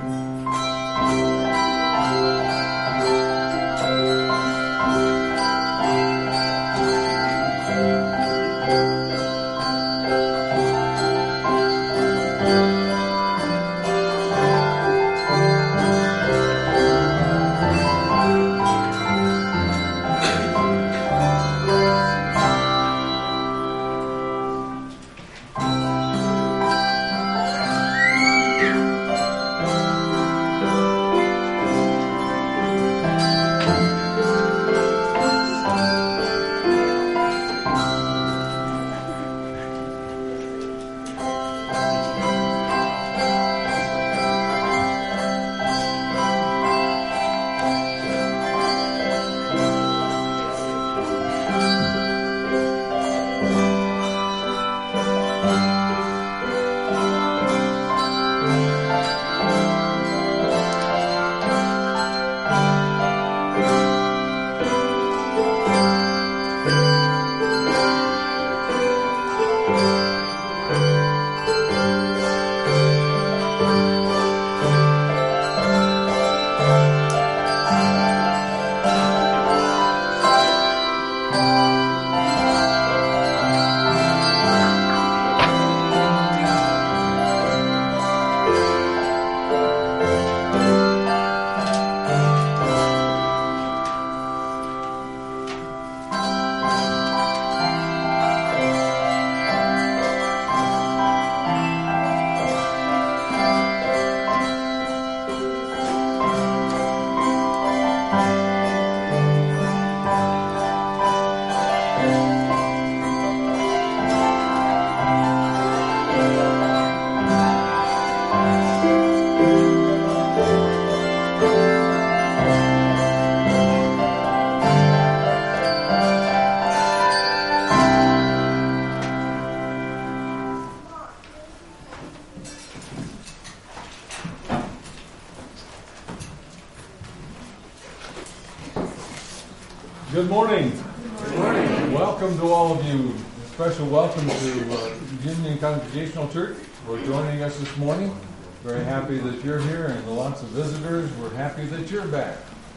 Good morning. Good morning. Welcome to all of you. A special welcome to Union Congregational Church for joining us this morning. Very happy that you're here, and lots of visitors. We're happy that you're back.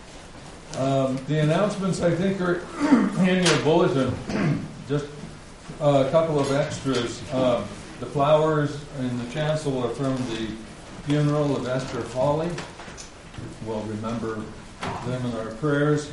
The announcements, I think, are in your bulletin. Just a couple of extras. The flowers in the chancel are from the funeral of Esther Hawley. We'll remember them in our prayers.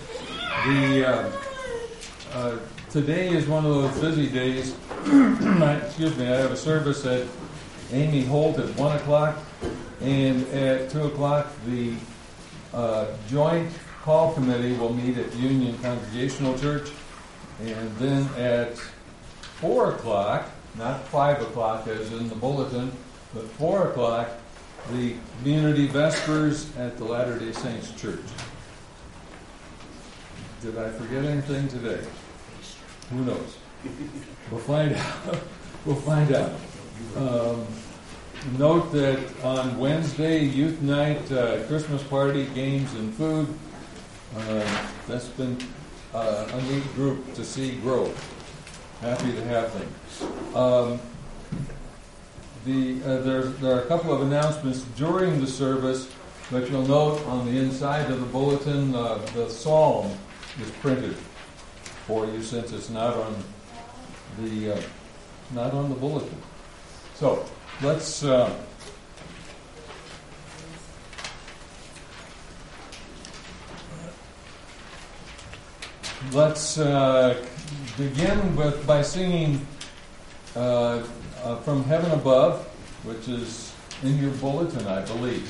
Today is one of those busy days. Excuse me, I have a service at Amy Holt at 1 o'clock, and at 2 o'clock the Joint Call Committee will meet at Union Congregational Church, and then at 4 o'clock, not 5 o'clock as in the bulletin, but 4 o'clock, the Community Vespers at the Latter-day Saints Church. Did I forget anything today? Who knows? We'll find out. We'll find out. Note that on Wednesday, youth night, Christmas party, games, and food. That's been a neat group to see grow. Happy to have them. There are a couple of announcements during the service, but you'll note on the inside of the bulletin the psalm is printed for you since it's not on the bulletin. So let's begin by singing From Heaven Above, which is in your bulletin, I believe.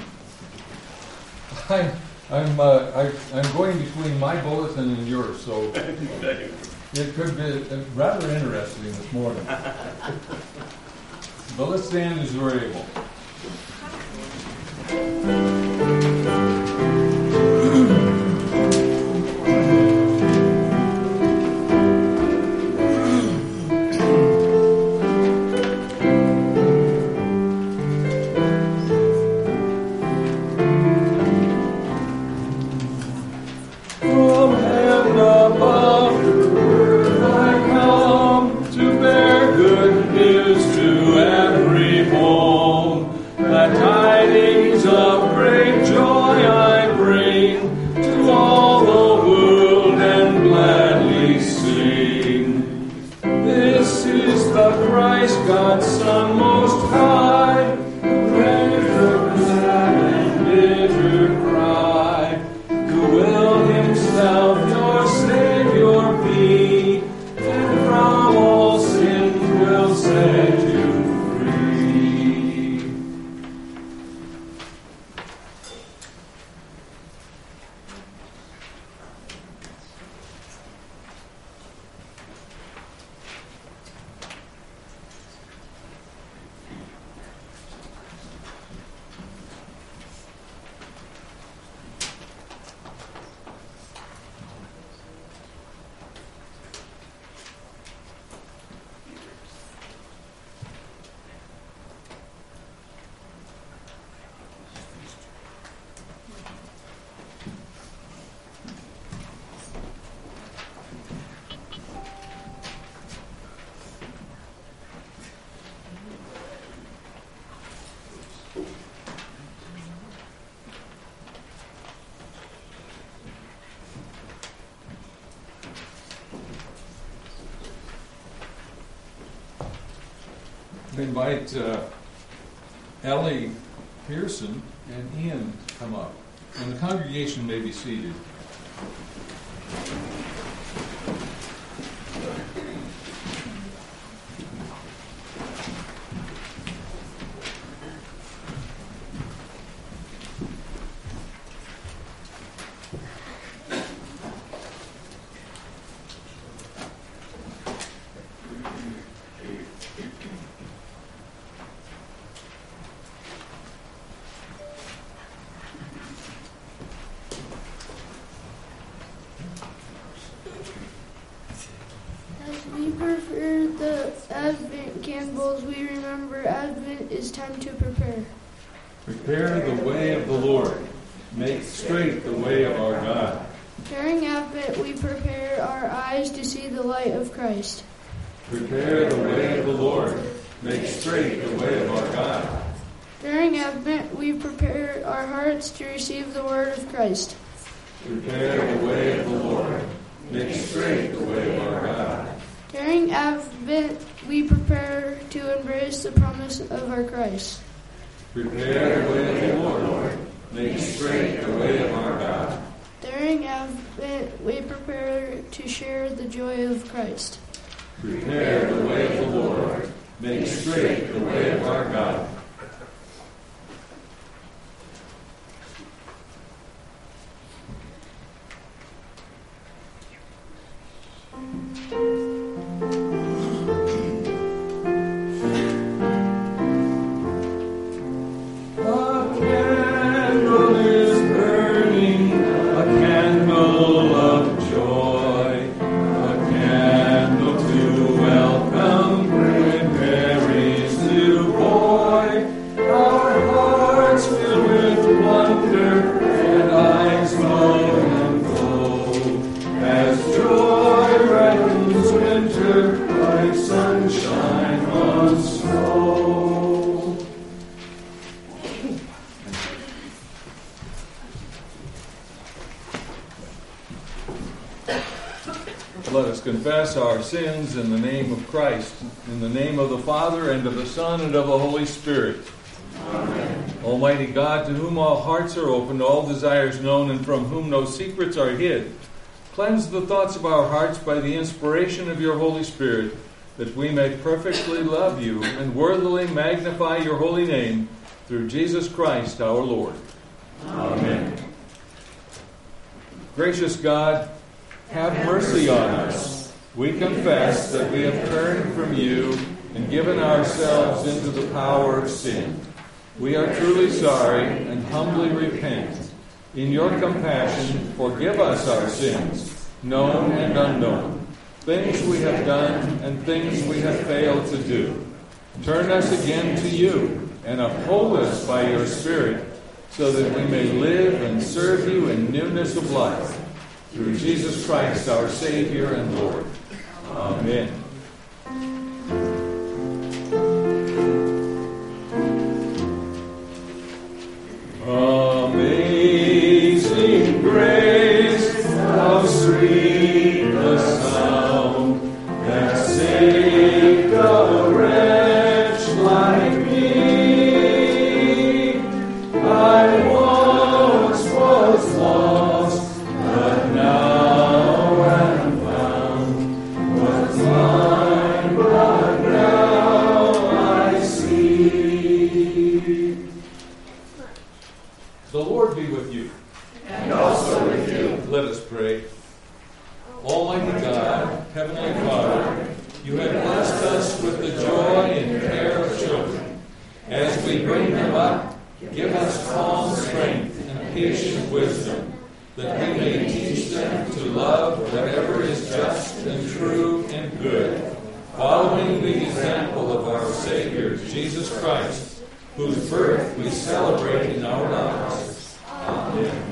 I'm going between my bulletin and yours, so it could be rather interesting this morning. But let's stand as we're able. To bear good news to every home. invite Ellie Pearson and Ian to come up. And the congregation may be seated. We prefer the Advent candles. We remember Advent is time to prepare. Prepare the way of the Lord. Make straight the way of our God. During Advent, we prepare our eyes to see the light of Christ. Prepare the way of the Lord. Make straight the way of our God. During Advent, we prepare our hearts to receive the word of Christ. Prepare the way of the Lord. Make straight the way of our God. During Advent, we prepare to embrace the promise of our Christ. Prepare the way of the Lord. Make straight the way of our God. During Advent, we prepare to share the joy of Christ. Prepare the way of the Lord. Make straight the way of our God. Let us confess our sins in the name of Christ, in the name of the Father, and of the Son, and of the Holy Spirit. Amen. Almighty God, to whom all hearts are open, all desires known, and from whom no secrets are hid, cleanse the thoughts of our hearts by the inspiration of your Holy Spirit, that we may perfectly love you and worthily magnify your holy name, through Jesus Christ our Lord. Amen. Gracious God, have mercy on us. We confess that we have turned from you and given ourselves into the power of sin. We are truly sorry and humbly repent. In your compassion, forgive us our sins, known and unknown, things we have done and things we have failed to do. Turn us again to you and uphold us by your Spirit, so that we may live and serve you in newness of life. Through Jesus Christ, our Savior and Lord. Amen. Amazing grace, how sweet the sound that saved a wretch like me. I once was lost, but now am found. Was blind, but now I see. The Lord be with you. And also with you. Let us pray. Almighty God, Heavenly Father, you have blessed us with the joy and care of children. As we bring them up, give us calm strength and patient wisdom, that we may teach them to love whatever is just and true and good, following the example of our Savior, Jesus Christ, whose birth we celebrate in our lives. Amen.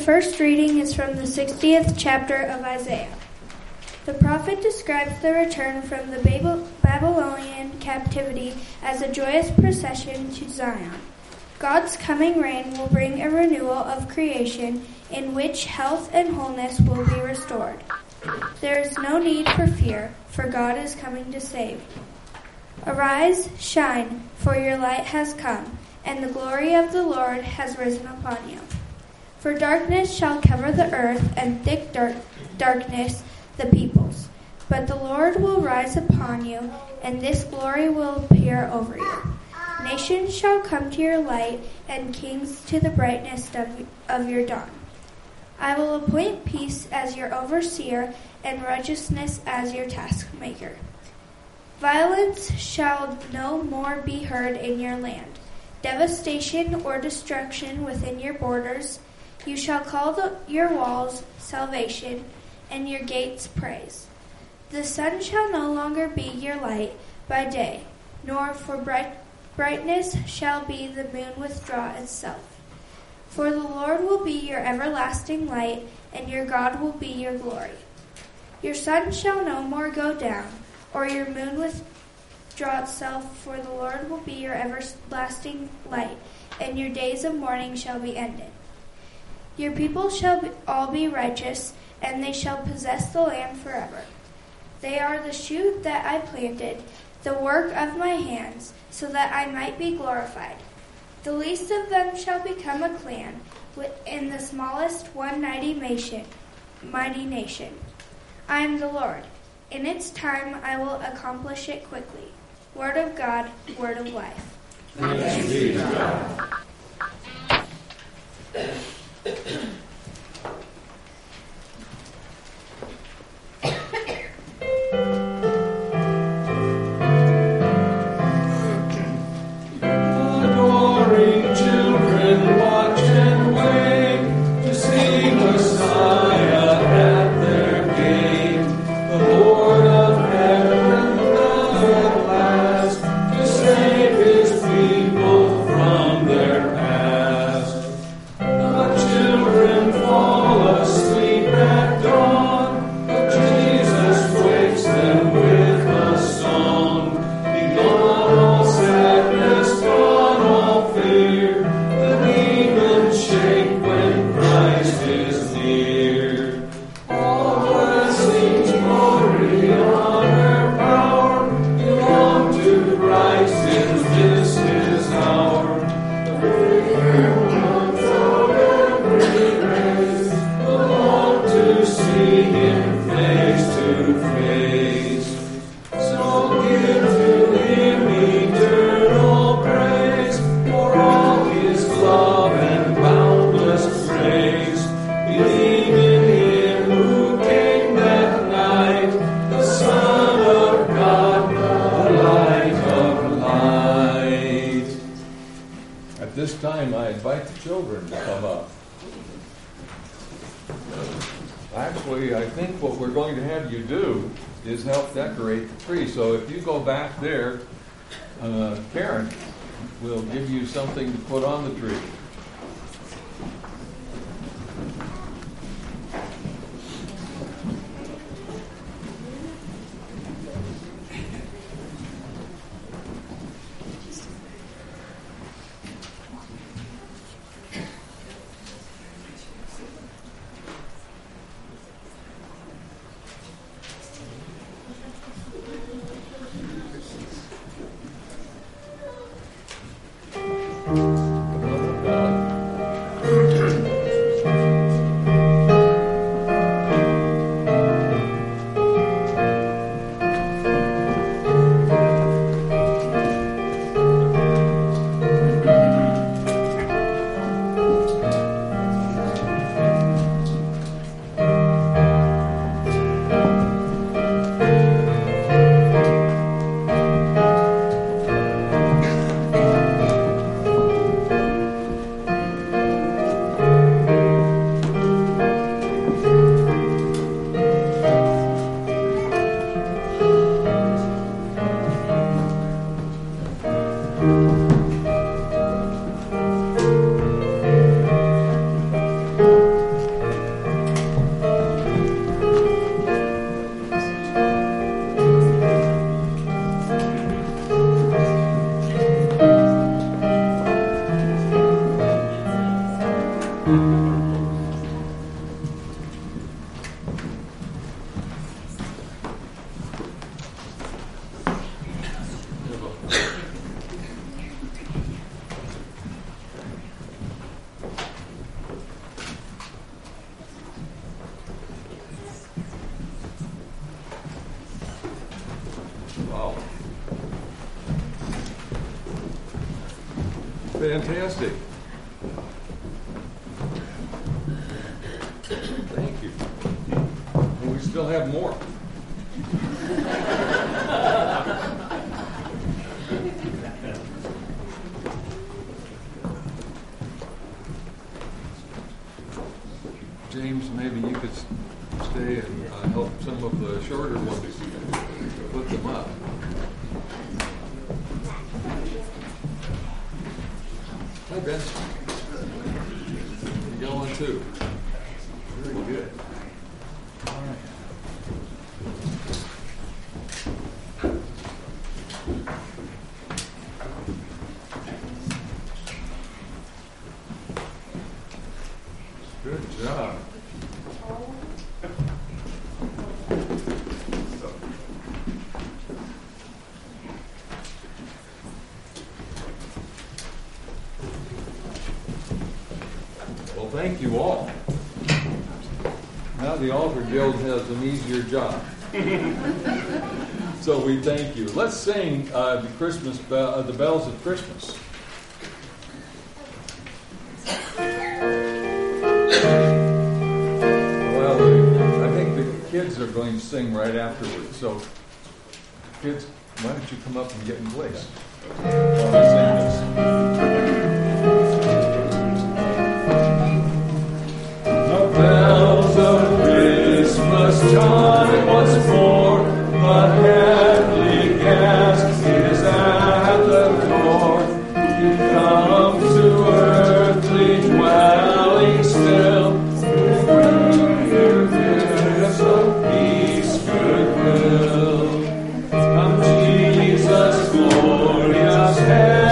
first reading is from the 60th chapter of Isaiah. The prophet describes the return from the Babylonian captivity as a joyous procession to Zion. God's coming reign will bring a renewal of creation in which health and wholeness will be restored. There is no need for fear, for God is coming to save. Arise, shine, for your light has come, and the glory of the Lord has risen upon you. For darkness shall cover the earth, and thick darkness the peoples. But the Lord will rise upon you, and this glory will appear over you. Nations shall come to your light, and kings to the brightness of your dawn. I will appoint peace as your overseer, and righteousness as your taskmaker. Violence shall no more be heard in your land, devastation or destruction within your borders. You shall call your walls salvation, and your gates praise. The sun shall no longer be your light by day, nor for brightness shall be the moon withdraw itself. For the Lord will be your everlasting light, and your God will be your glory. Your sun shall no more go down, or your moon withdraw itself, for the Lord will be your everlasting light, and your days of mourning shall be ended. Your people shall all be righteous, and they shall possess the land forever. They are the shoot that I planted, the work of my hands, so that I might be glorified. The least of them shall become a clan, and the smallest one mighty nation. I am the Lord. In its time I will accomplish it quickly. Word of God, word of life. Thanks be to God. Actually, I think what we're going to have you do is help decorate the tree. So if you go back there, Karen will give you something to put on the tree. Come on up, Wow. Fantastic. Thank you. And we still have more. James, maybe you could stay and help some of the shorter ones put them up. Hi, Ben. You going too? Very good. All right. Good job. Well, thank you all. Now the Altar Guild has an easier job. So we thank you. Let's sing the bells of Christmas. Well, I think the kids are going to sing right afterwards. So, kids, why don't you come up and get in place while I sing this? The bells of Christmas chime once more, the heavenly guest is at the door. He comes to earthly dwelling still, with gifts of peace, goodwill. Come, Jesus, glorious head.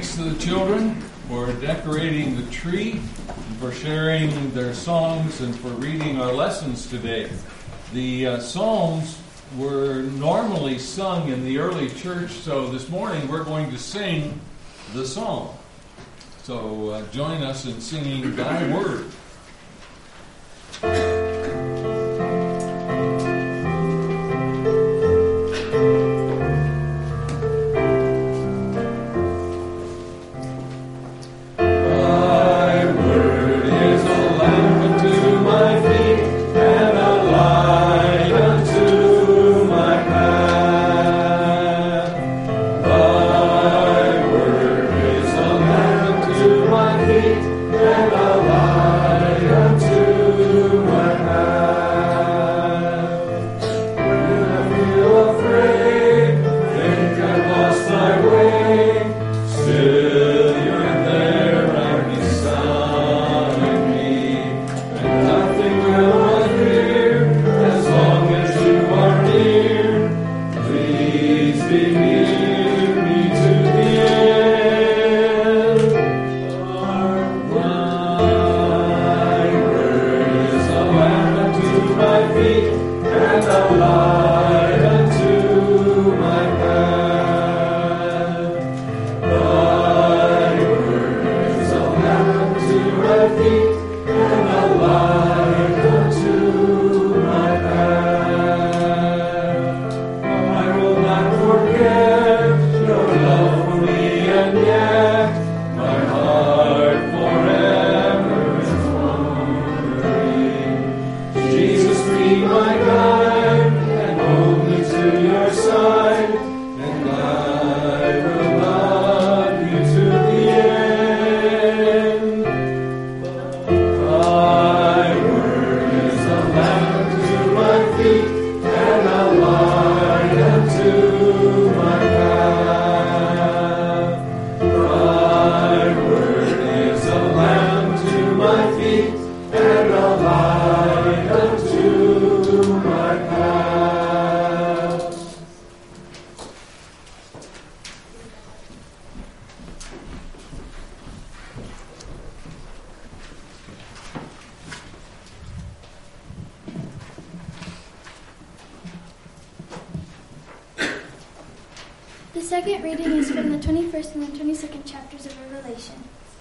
thanks to the children for decorating the tree, and for sharing their songs, and for reading our lessons today. The Psalms were normally sung in the early church, so this morning we're going to sing the psalm. So join us in singing Thy Word. The second reading is from the 21st and the 22nd chapters of Revelation.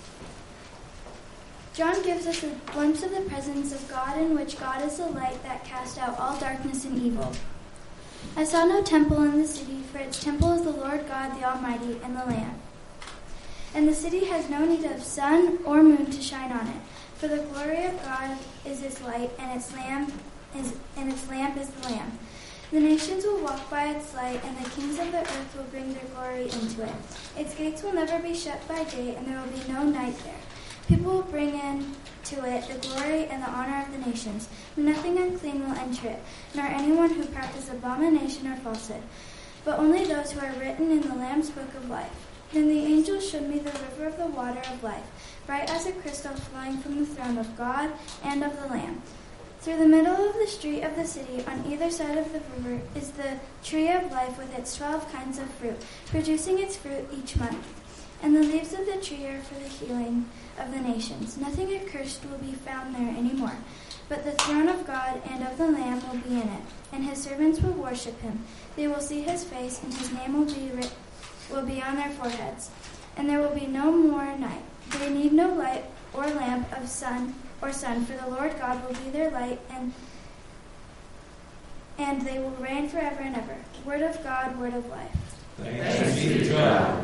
John gives us a glimpse of the presence of God, in which God is the light that casts out all darkness and evil. I saw no temple in the city, for its temple is the Lord God, the Almighty, and the Lamb. And the city has no need of sun or moon to shine on it, for the glory of God is its light, and its lamp is the Lamb. The nations will walk by its light, and the kings of the earth will bring their glory into it. Its gates will never be shut by day, and there will be no night there. People will bring into it the glory and the honor of the nations. Nothing unclean will enter it, nor anyone who practices abomination or falsehood, but only those who are written in the Lamb's book of life. Then the angel showed me the river of the water of life, bright as a crystal, flowing from the throne of God and of the Lamb. Through the middle of the street of the city, on either side of the river, is the tree of life with its 12 kinds of fruit, producing its fruit each month. And the leaves of the tree are for the healing of the nations. Nothing accursed will be found there anymore, but the throne of God and of the Lamb will be in it, and his servants will worship him. They will see his face, and his name will be on their foreheads. And there will be no more night. They need no light or lamp of sun, for the Lord God will be their light, and they will reign forever and ever. Word of God, word of life. Thanks be to God.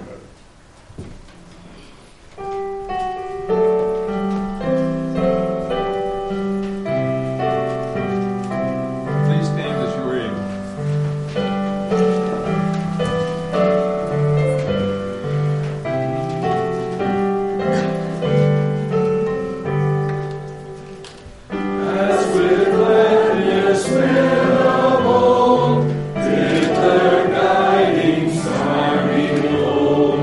Please stand as you read. With their guiding star behold.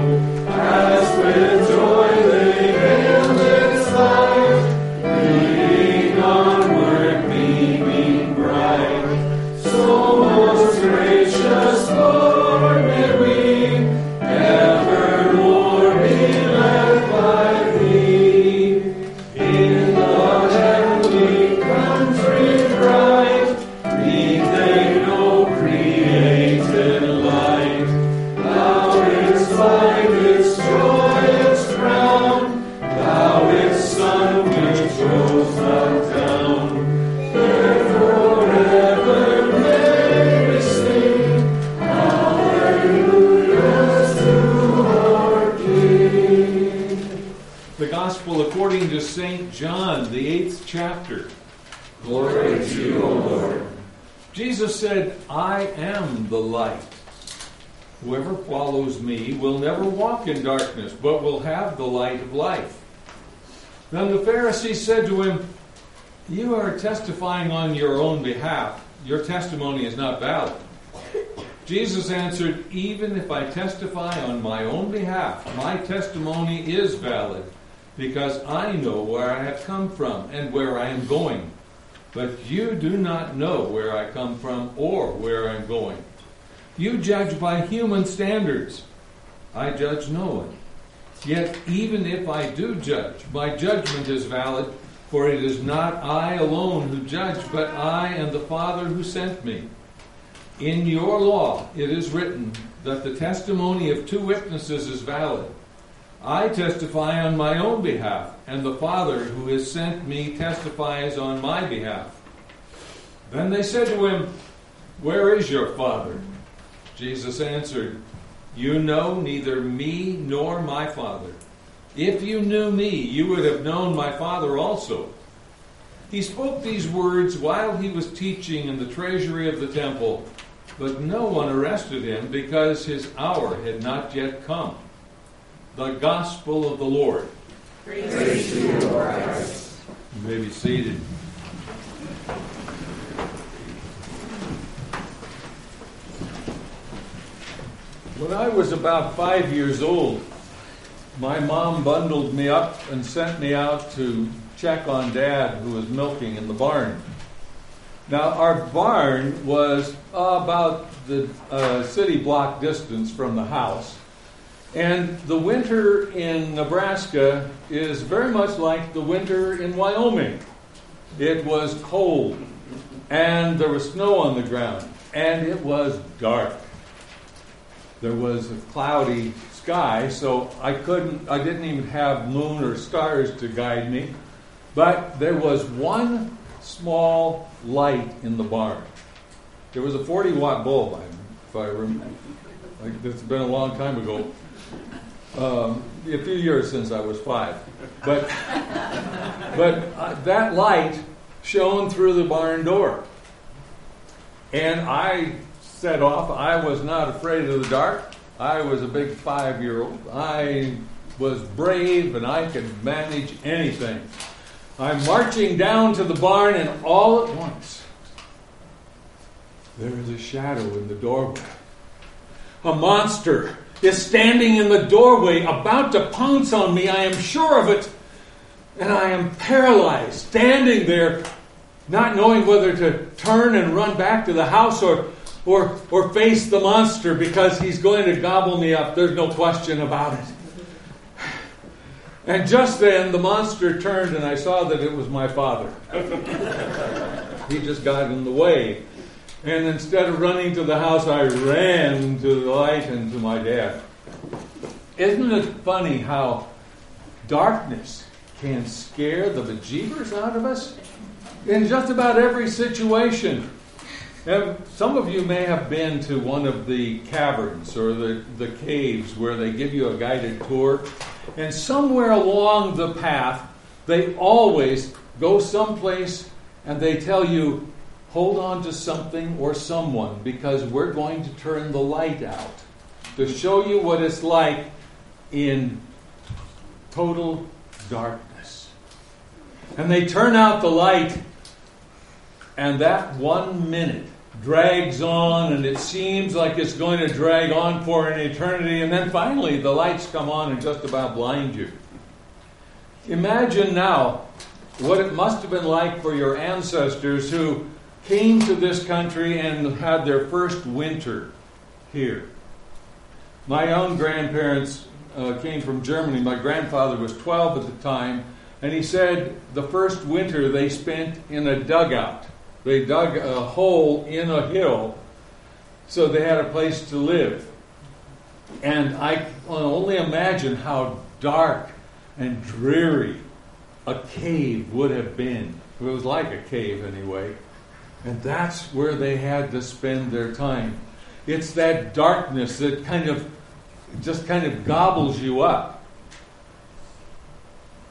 John, the 8th chapter. Glory to you, O Lord. Jesus said, I am the light. Whoever follows me will never walk in darkness, but will have the light of life. Then the Pharisees said to him, you are testifying on your own behalf. Your testimony is not valid. Jesus answered, even if I testify on my own behalf, my testimony is valid, because I know where I have come from and where I am going. But you do not know where I come from or where I am going. You judge by human standards. I judge no one. Yet even if I do judge, my judgment is valid, for it is not I alone who judge, but I and the Father who sent me. In your law it is written that the testimony of 2 witnesses is valid. I testify on my own behalf, and the Father who has sent me testifies on my behalf. Then they said to him, where is your Father? Jesus answered, you know neither me nor my Father. If you knew me, you would have known my Father also. He spoke these words while he was teaching in the treasury of the temple, but no one arrested him because his hour had not yet come. The Gospel of the Lord. Praise to you, Lord Christ. You may be seated. When I was about 5 years old, my mom bundled me up and sent me out to check on Dad, who was milking in the barn. Now, our barn was about the city block distance from the house. And the winter in Nebraska is very much like the winter in Wyoming. It was cold, and there was snow on the ground, and it was dark. There was a cloudy sky, so I didn't even have moon or stars to guide me. But there was one small light in the barn. There was a 40-watt bulb, if I remember. It's been a long time ago. A few years since I was 5. But that light shone through the barn door. And I set off. I was not afraid of the dark. I was a big 5-year-old. I was brave and I could manage anything. I'm marching down to the barn, and all at once, there is a shadow in the doorway. A monster is standing in the doorway, about to pounce on me. I am sure of it. And I am paralyzed, standing there, not knowing whether to turn and run back to the house or face the monster, because he's going to gobble me up. There's no question about it. And just then, the monster turned, and I saw that it was my father. He just got in the way. And instead of running to the house, I ran to the light and to my dad. Isn't it funny how darkness can scare the bejeebers out of us? In just about every situation. And some of you may have been to one of the caverns or the caves where they give you a guided tour. And somewhere along the path, they always go someplace and they tell you, hold on to something or someone, because we're going to turn the light out to show you what it's like in total darkness. And they turn out the light, and that 1 minute drags on, and it seems like it's going to drag on for an eternity, and then finally the lights come on and just about blind you. Imagine now what it must have been like for your ancestors who came to this country and had their first winter here. My own grandparents came from Germany. My grandfather was 12 at the time, and he said the first winter they spent in a dugout. They dug a hole in a hill so they had a place to live. And I can only imagine how dark and dreary a cave would have been. It was like a cave anyway. And that's where they had to spend their time. It's that darkness that kind of gobbles you up.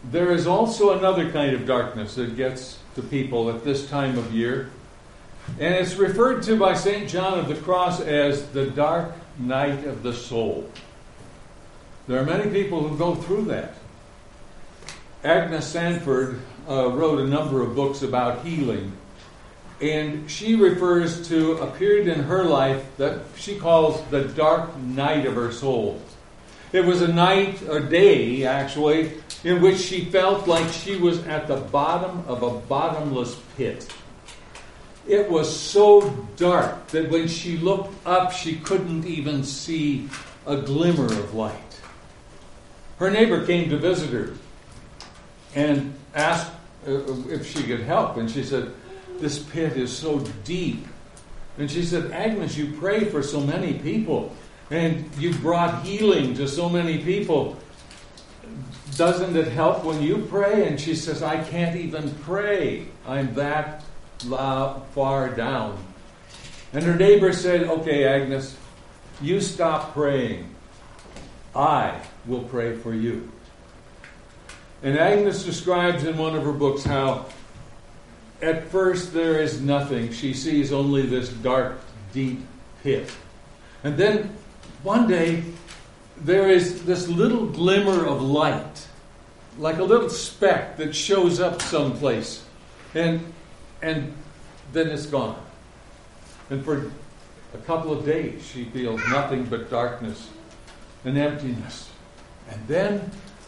there is also another kind of darkness that gets to people at this time of year. And it's referred to by St. John of the Cross as the dark night of the soul. There are many people who go through that. Agnes Sanford wrote a number of books about healing. And she refers to a period in her life that she calls the dark night of her soul. It was a night, a day actually, in which she felt like she was at the bottom of a bottomless pit. It was so dark that when she looked up, she couldn't even see a glimmer of light. Her neighbor came to visit her and asked if she could help. And she said, "This pit is so deep." And she said, "Agnes, you pray for so many people, and you brought healing to so many people. Doesn't it help when you pray?" And she says, "I can't even pray. I'm that far down." And her neighbor said, "Okay, Agnes, you stop praying. I will pray for you." And Agnes describes in one of her books how at first there is nothing. She sees only this dark, deep pit. And then one day there is this little glimmer of light, like a little speck that shows up someplace. And then it's gone. And for a couple of days she feels nothing but darkness and emptiness. And then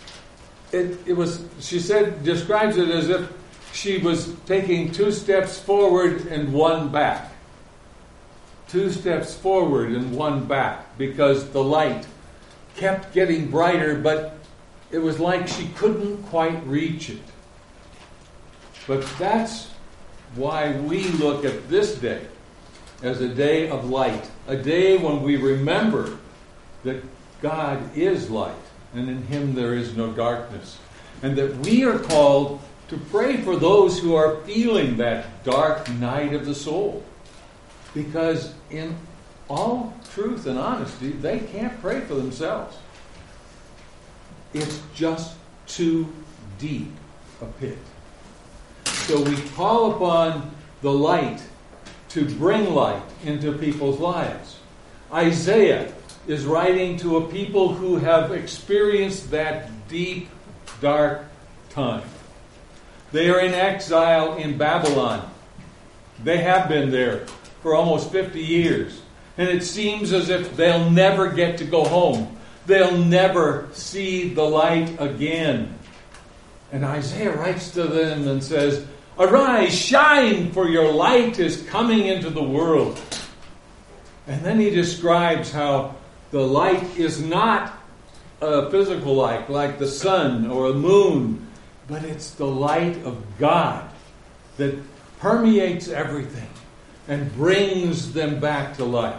she describes it as if she was taking 2 steps forward and 1 back. 2 steps forward and 1 back, because the light kept getting brighter, but it was like she couldn't quite reach it. But that's why we look at this day as a day of light, a day when we remember that God is light, and in Him there is no darkness. And that we are called to pray for those who are feeling that dark night of the soul. Because in all truth and honesty, they can't pray for themselves. It's just too deep a pit. So we call upon the light to bring light into people's lives. Isaiah is writing to a people who have experienced that deep, dark time. They are in exile in Babylon. They have been there for almost 50 years. And it seems as if they'll never get to go home. They'll never see the light again. And Isaiah writes to them and says, "Arise, shine, for your light is coming into the world." And then he describes how the light is not a physical light like the sun or the moon, but it's the light of God that permeates everything and brings them back to life.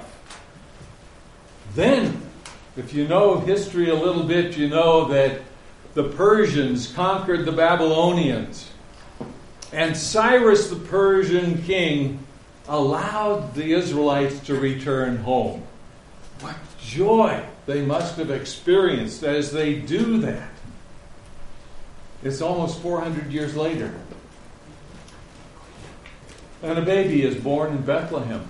Then, if you know history a little bit, you know that the Persians conquered the Babylonians. And Cyrus, the Persian king, allowed the Israelites to return home. What joy they must have experienced as they do that. It's almost 400 years later. And a baby is born in Bethlehem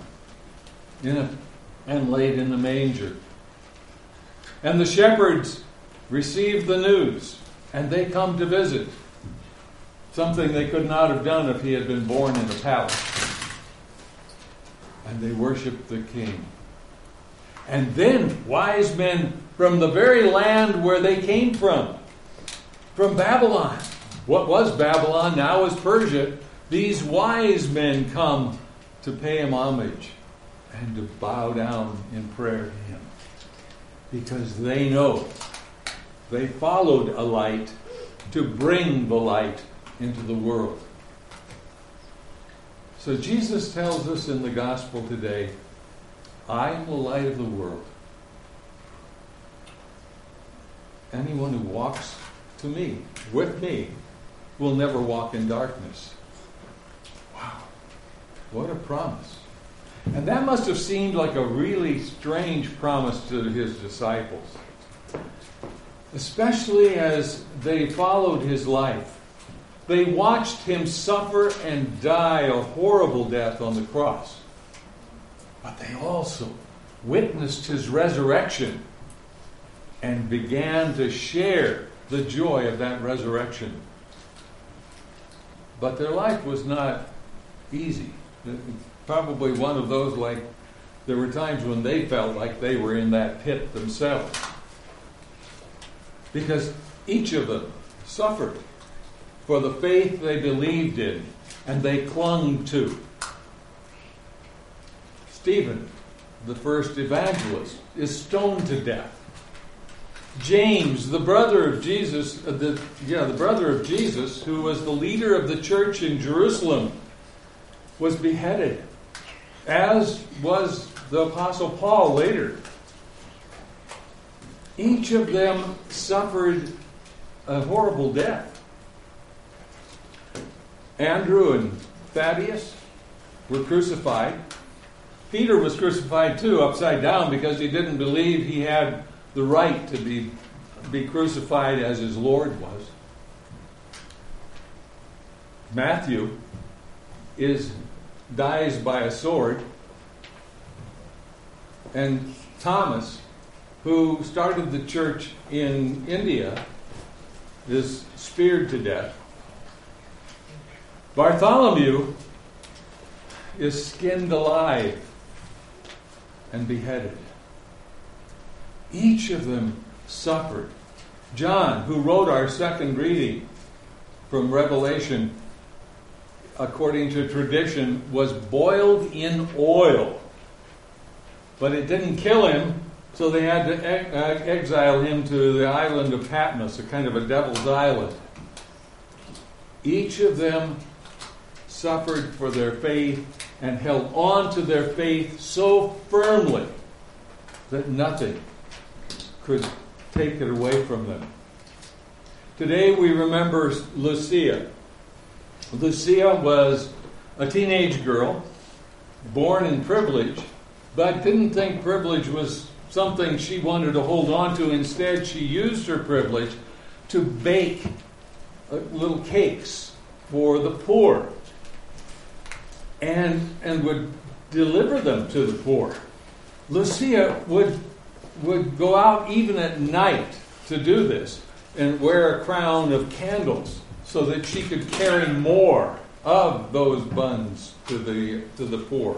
and laid in the manger. And the shepherds receive the news, and they come to visit. Something they could not have done if he had been born in a palace. And they worship the king. And then wise men from the very land where they came from Babylon. What was Babylon now is Persia. These wise men come to pay him homage and to bow down in prayer to him. Because they know they followed a light to bring the light into the world. So Jesus tells us in the gospel today, "I am the light of the world. Anyone who walks to me, with me, will never walk in darkness." Wow, what a promise. And that must have seemed like a really strange promise to his disciples. especially as they followed his life. They watched him suffer and die a horrible death on the cross. But they also witnessed his resurrection and began to share the joy of that resurrection. But their life was not easy. Probably one of those, like, there were times when they felt like they were in that pit themselves. Because each of them suffered for the faith they believed in and they clung to. Stephen, the first evangelist, is stoned to death. James, the brother of Jesus, the brother of Jesus, who was the leader of the church in Jerusalem, was beheaded, as was the Apostle Paul later. Each of them suffered a horrible death. Andrew and Thaddeus were crucified. Peter was crucified too, upside down, because he didn't believe he had the right to be crucified as his Lord was. Matthew dies by a sword. And Thomas, who started the church in India, is speared to death. Bartholomew is skinned alive and beheaded. Each of them suffered. John, who wrote our second reading from Revelation, according to tradition, was boiled in oil. But it didn't kill him, so they had to exile him to the island of Patmos, a kind of a devil's island. Each of them suffered for their faith and held on to their faith so firmly that nothing could take it away from them. Today we remember Lucia. Lucia was a teenage girl, born in privilege, but didn't think privilege was something she wanted to hold on to. Instead, she used her privilege to bake little cakes for the poor and would deliver them to the poor. Lucia would go out even at night to do this and wear a crown of candles so that she could carry more of those buns to the poor.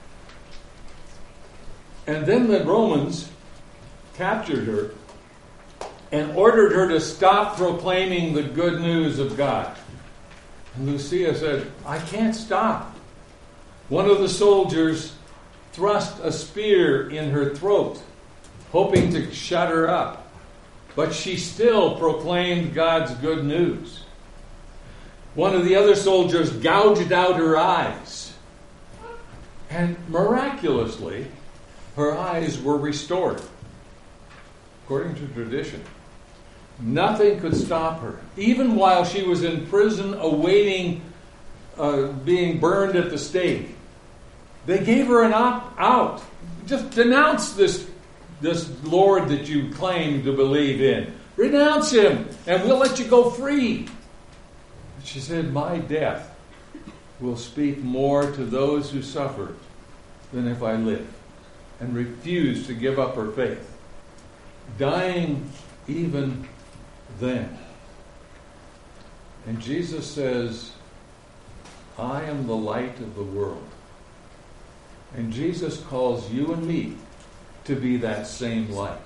And then the Romans captured her and ordered her to stop proclaiming the good news of God. And Lucia said, "I can't stop." One of the soldiers thrust a spear in her throat, hoping to shut her up. But she still proclaimed God's good news. One of the other soldiers gouged out her eyes. And miraculously, her eyes were restored. According to tradition, nothing could stop her. Even while she was in prison awaiting being burned at the stake, they gave her an out. Just denounce this Lord that you claim to believe in. Renounce him, and we'll let you go free. She said, "My death will speak more to those who suffer than if I live," and refused to give up her faith, dying even then. And Jesus says, "I am the light of the world." And Jesus calls you and me to be that same light.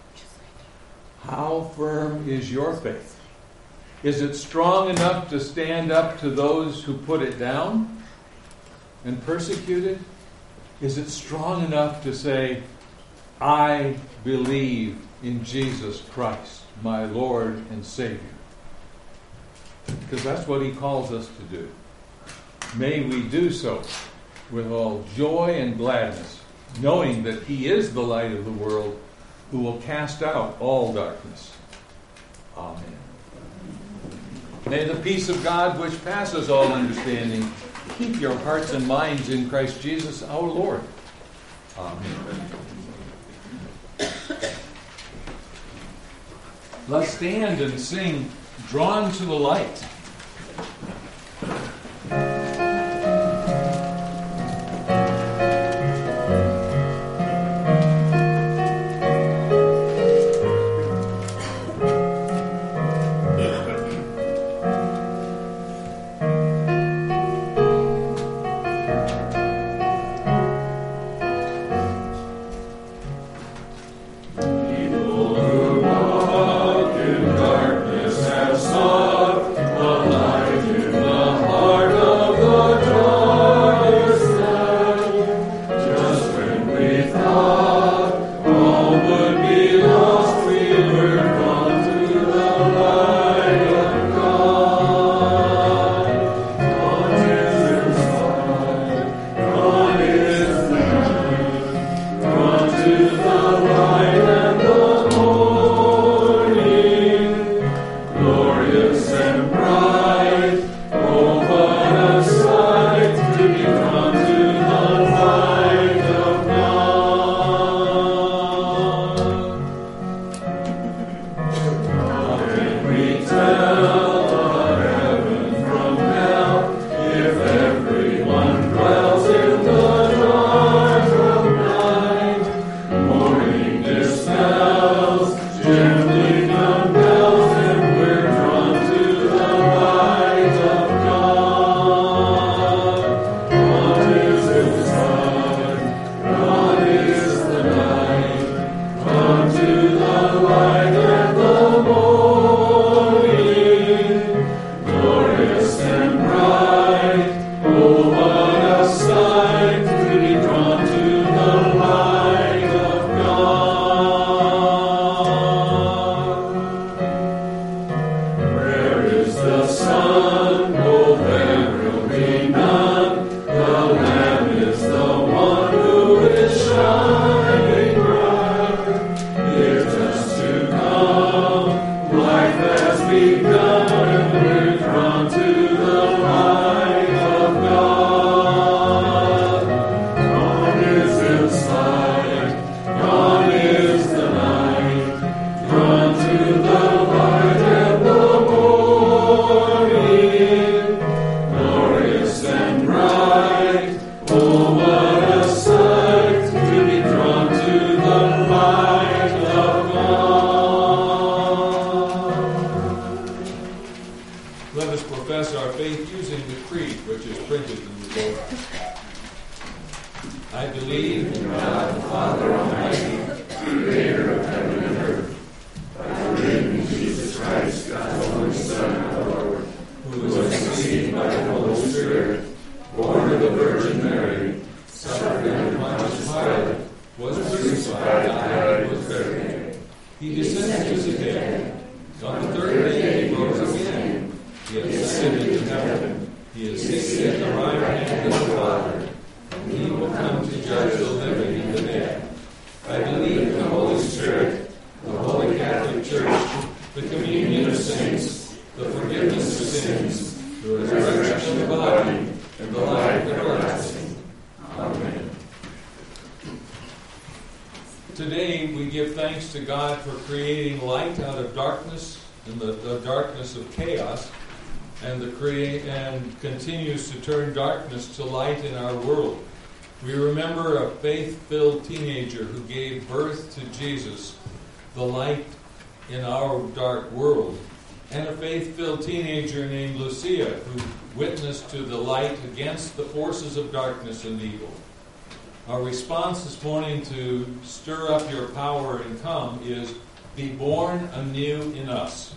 How firm is your faith? Is it strong enough to stand up to those who put it down and persecute it? Is it strong enough to say, "I believe in Jesus Christ, my Lord and Savior"? Because that's what he calls us to do. May we do so with all joy and gladness, knowing that he is the light of the world who will cast out all darkness. Amen. May the peace of God, which passes all understanding, keep your hearts and minds in Christ Jesus our Lord. Amen. Let's stand and sing Drawn to the Light. Today we give thanks to God for creating light out of darkness and the darkness of chaos, and continues to turn darkness to light in our world. We remember a faith-filled teenager who gave birth to Jesus, the light in our dark world, and a faith-filled teenager named Lucia who witnessed to the light against the forces of darkness and evil. Our response this morning to stir up your power and come is, be born anew in us.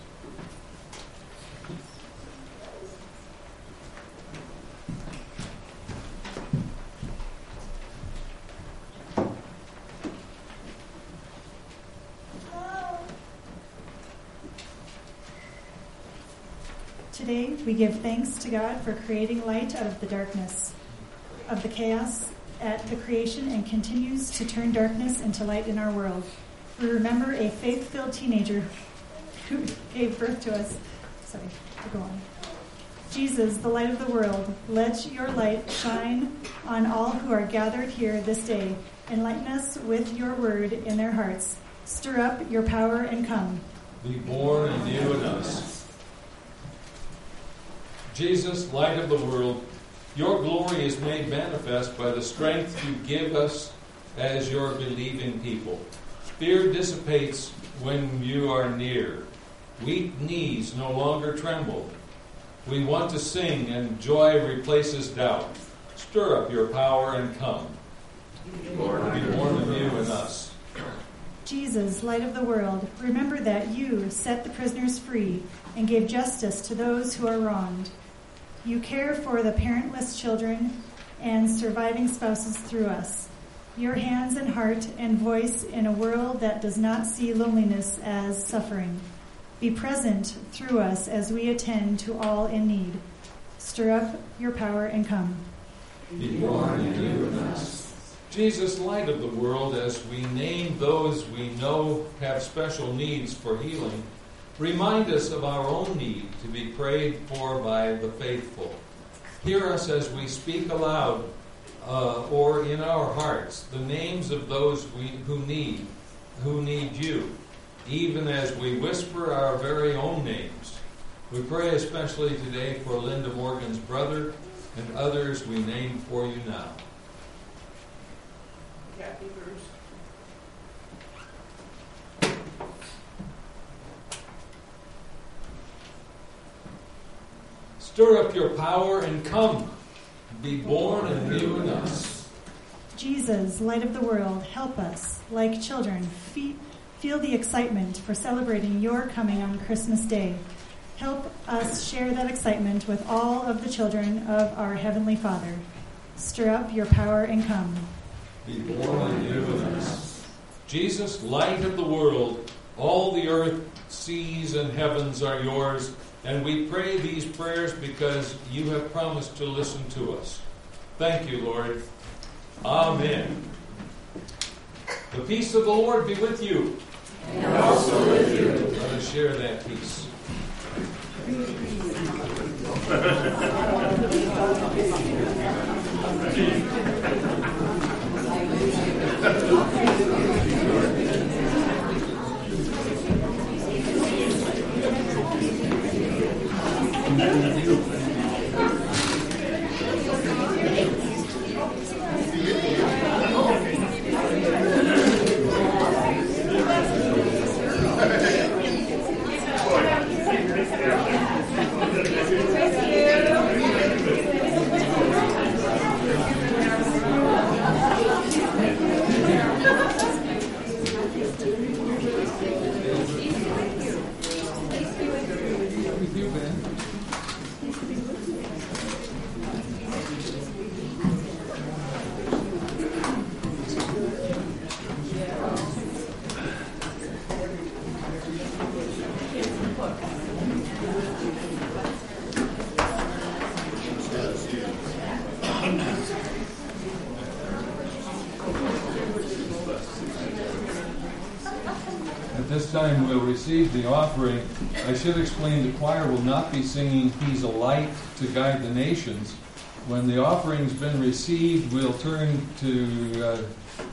Today, we give thanks to God for creating light out of the darkness, of the chaos at the creation, and continues to turn darkness into light in our world. We remember a faith-filled teenager who gave birth to us. Go on. Jesus, the light of the world, let your light shine on all who are gathered here this day. Enlighten us with your word in their hearts. Stir up your power and come. be born anew in us. Jesus, light of the world, your glory is made manifest by the strength you give us as your believing people. Fear dissipates when you are near. Weak knees no longer tremble. We want to sing, and joy replaces doubt. Stir up your power and come. Be born anew in us. Jesus, light of the world, remember that you set the prisoners free and gave justice to those who are wronged. You care for the parentless children and surviving spouses through us. Your hands and heart and voice in a world that does not see loneliness as suffering. Be present through us as we attend to all in need. Stir up your power and come. Be born anew in us. Jesus, light of the world, as we name those we know have special needs for healing, remind us of our own need to be prayed for by the faithful. Hear us as we speak aloud or in our hearts the names of those who need you, even as we whisper our very own names. We pray especially today for Linda Morgan's brother and others we name for you now. Kathy Bruce. Stir up your power and come. Be born anew in us. Jesus, light of the world, help us, like children, feel the excitement for celebrating your coming on Christmas Day. Help us share that excitement with all of the children of our Heavenly Father. Stir up your power and come. Be born anew in us. Jesus, light of the world, all the earth, seas, and heavens are yours, and we pray these prayers because you have promised to listen to us. Thank you, Lord. Amen. The peace of the Lord be with you. And also with you. Let us share that peace. At this time we'll receive the offering. I should explain the choir will not be singing He's a Light to Guide the Nations. When the offering's been received, we'll turn to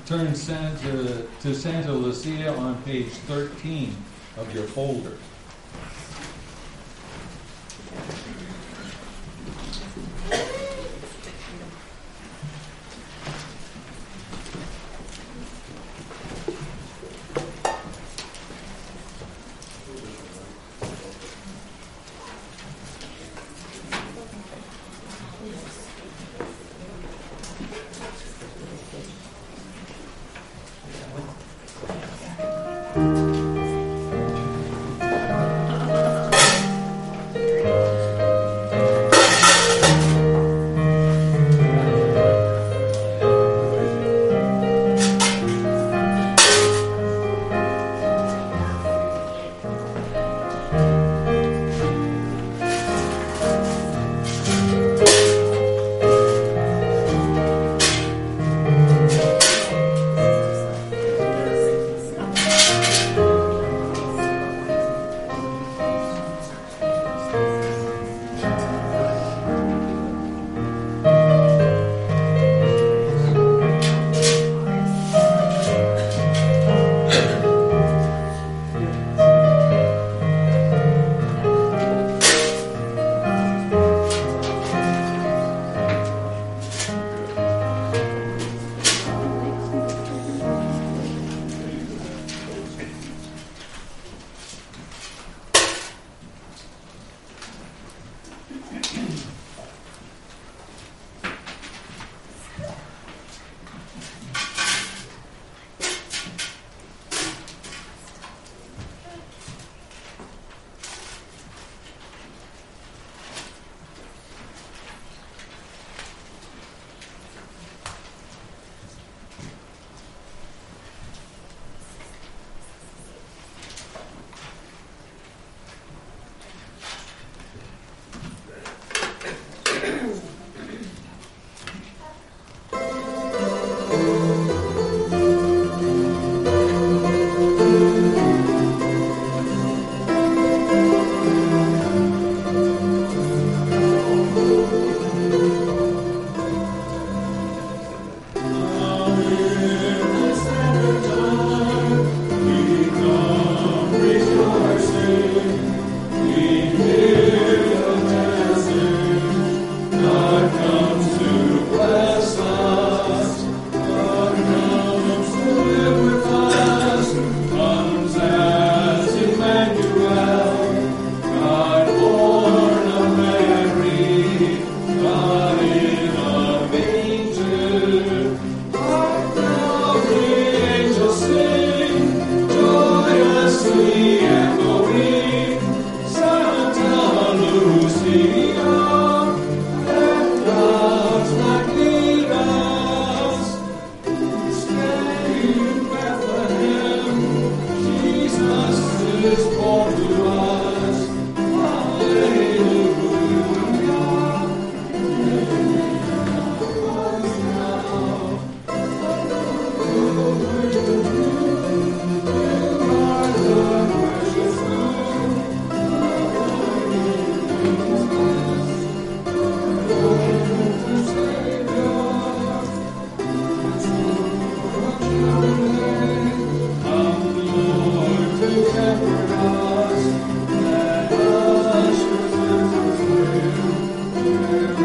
Santa Lucia on page 13 of your folder.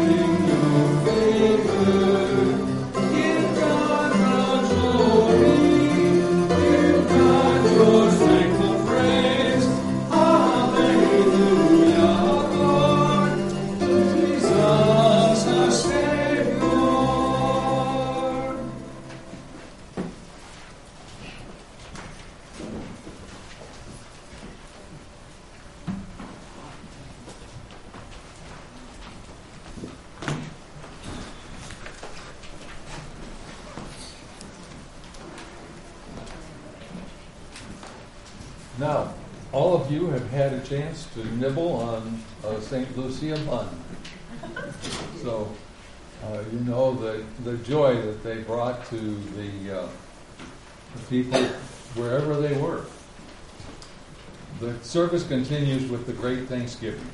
Now, all of you have had a chance to nibble on St. Lucia bun. So you know the joy that they brought to the people wherever they were. The service continues with the great Thanksgiving.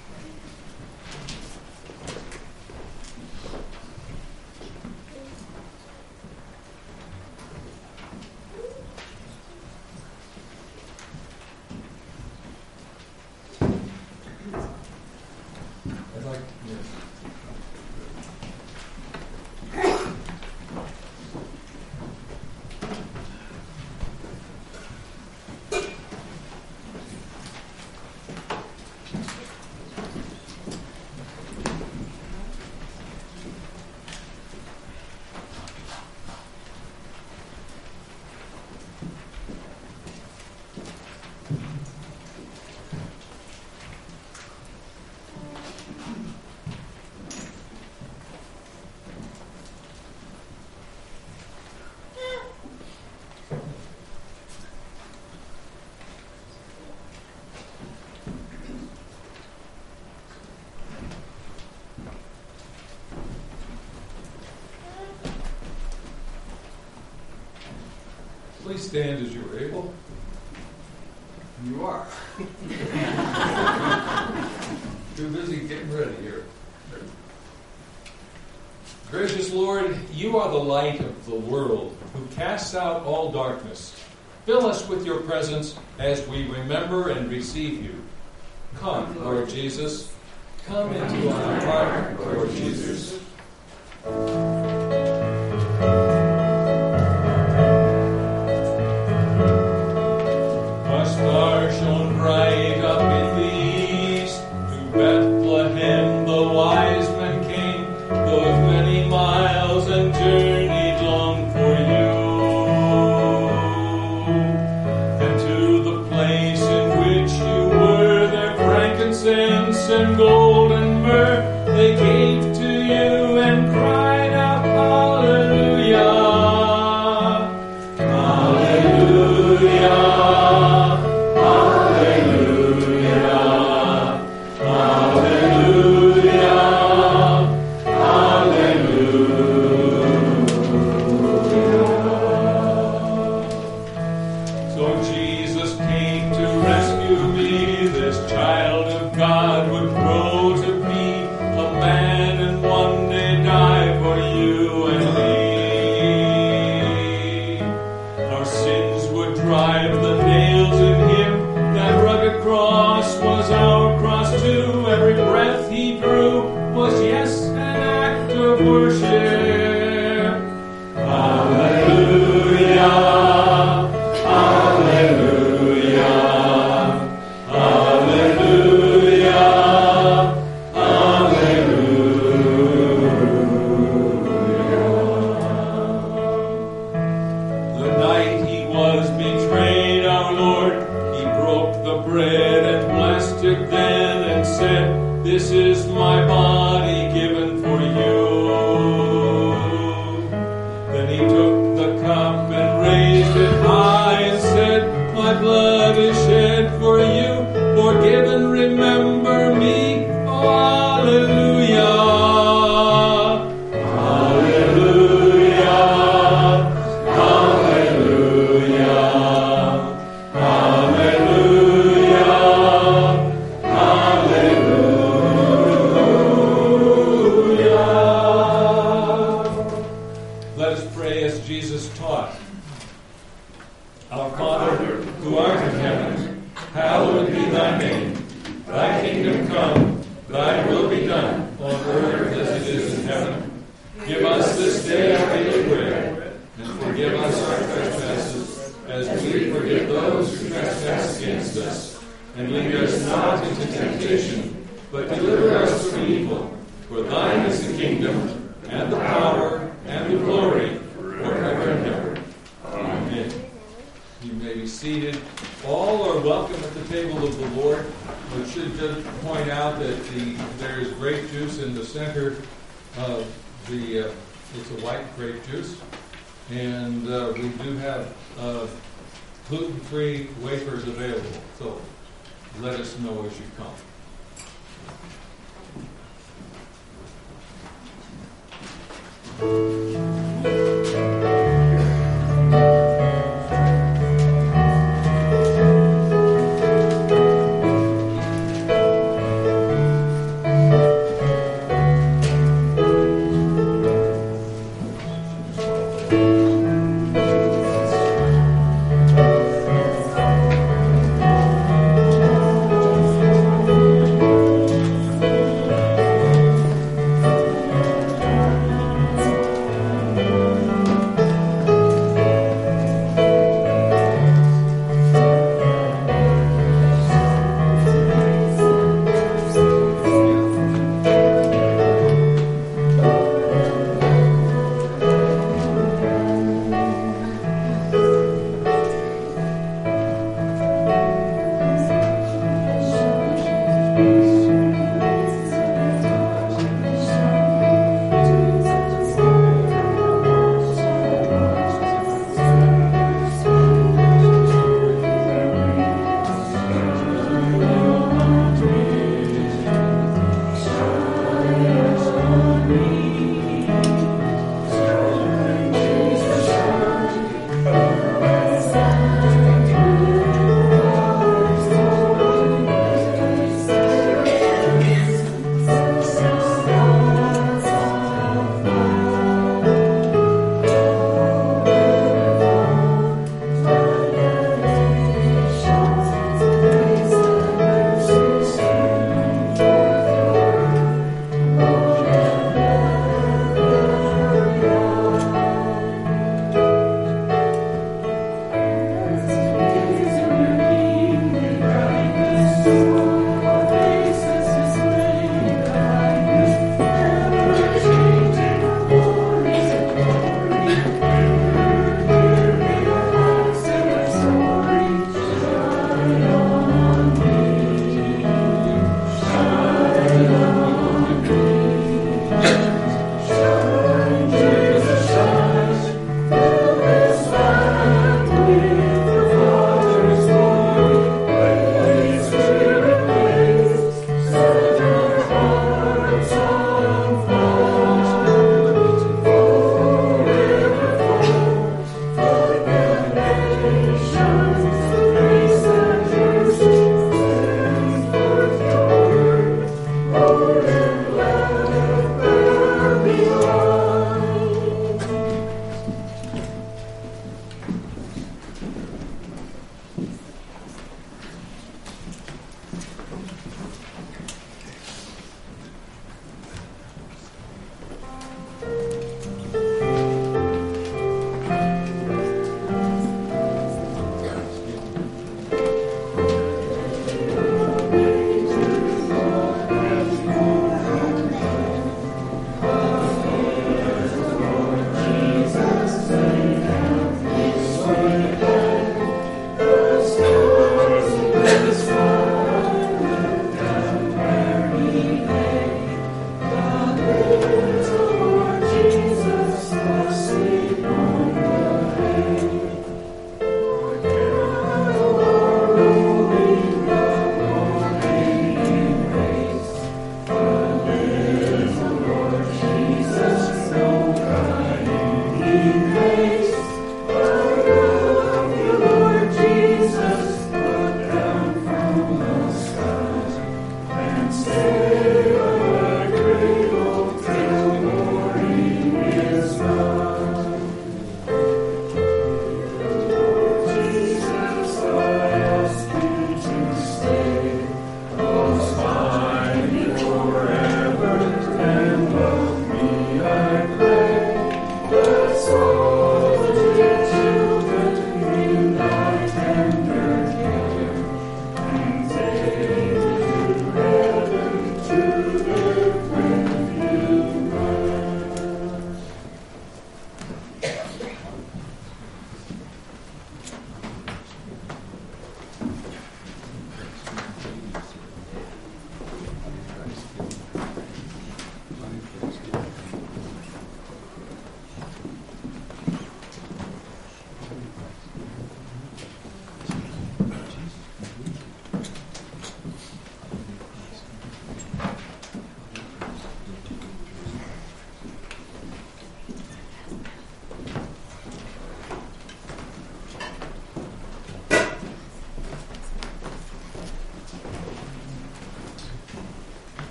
Please stand as you are able. You are. Too busy getting ready here. Gracious Lord, you are the light of the world, who casts out all darkness. Fill us with your presence as we remember and receive you. Come, Lord Jesus. Come into our heart, Lord Jesus. And gold and myrrh they gave to you and cried out, Hallelujah, Hallelujah, Hallelujah, Hallelujah, Hallelujah. So Jesus came to rescue me, this child of God would grow to be a man and one day die for you and me. Our sins would drive the nails in him. That rugged cross was our cross too. Every breath he drew was, yes, an act of worship. Hallelujah, Hallelujah, Hallelujah. This is my body given for you. kingdom, and the power, and the glory, forever and ever. Amen. You may be seated. All are welcome at the table of the Lord. I should just point out that there is grape juice in the center of it's a white grape juice. And we do have gluten-free wafers available. So let us know as you come.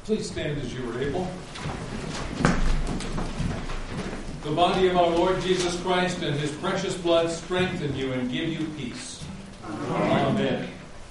Please stand as you are able. The body of our Lord Jesus Christ and his precious blood strengthen you and give you peace. Amen.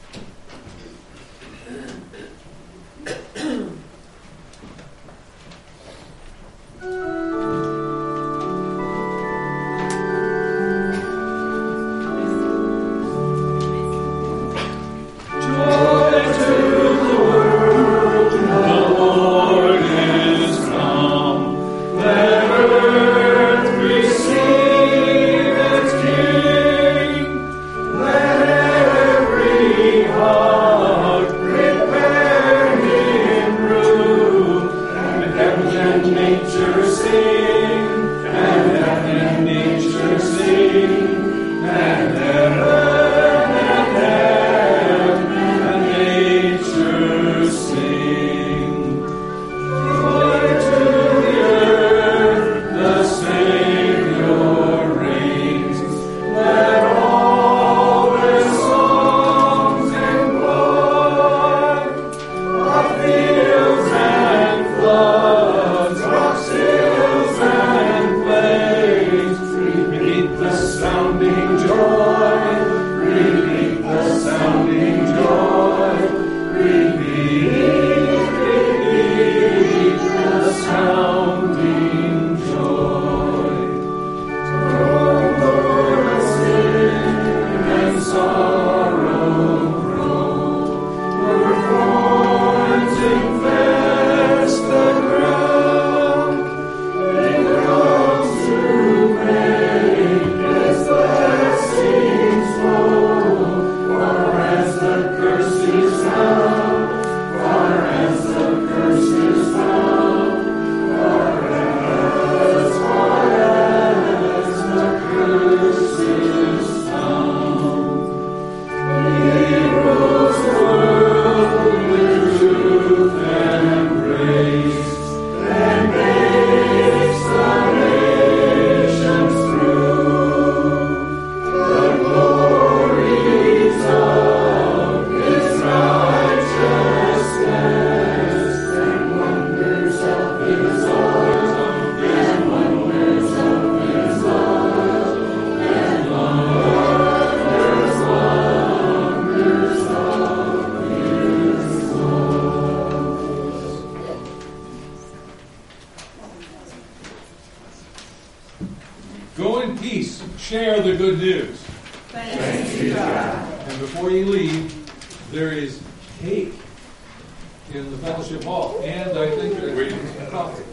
Go in peace. Share the good news. Thanks be to God. And before you leave, there is cake in the fellowship hall. And I think there's coffee.